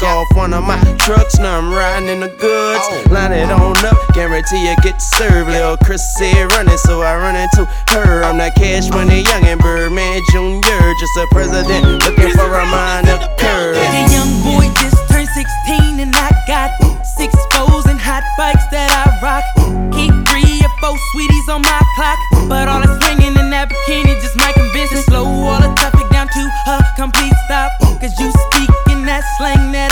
off one of my trucks, now I'm riding in the goods. Line it on up, guarantee you get served. Lil' Chris said running, so I run into her. I'm that Cash Money youngin' Birdman Jr., just a president looking for a minor curve. The young boy just turned 16 and I got 6 foes and hot bikes that I rock. Keep 3 or 4 sweeties on my clock, but all that swinging in that bikini just might convince and slow all the traffic down to a complete stop. Cause you speak in that slang that